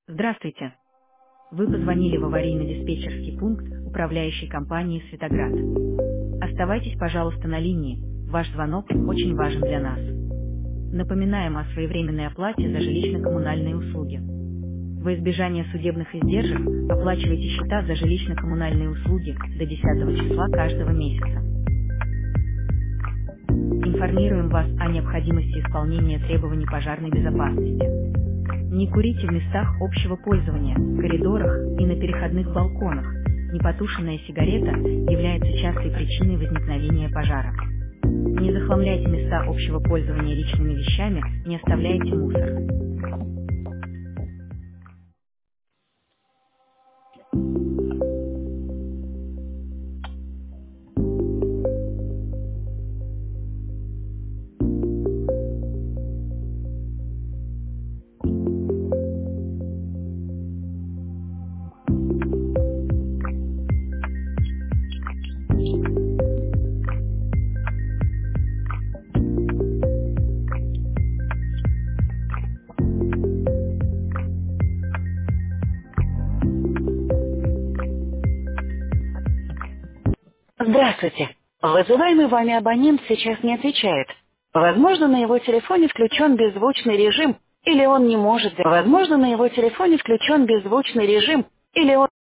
Здравствуйте. Вы позвонили в аварийно-диспетчерский пункт управляющей компании «Светоград». Оставайтесь, пожалуйста, на линии. Ваш звонок очень важен для нас. Напоминаем о своевременной оплате за жилищно-коммунальные услуги. Во избежание судебных издержек оплачивайте счета за жилищно-коммунальные услуги до 10 числа каждого месяца. Информируем вас о необходимости исполнения требований пожарной безопасности. Не курите в местах общего пользования, коридорах и на переходных балконах. Непотушенная сигарета является частой причиной возникновения пожара. Не захламляйте места общего пользования личными вещами, не оставляйте мусор. Здравствуйте. Вызываемый вами абонент сейчас не отвечает. Возможно, на его телефоне включен беззвучный режим, или он не может... Возможно, на его телефоне включен беззвучный режим, или он...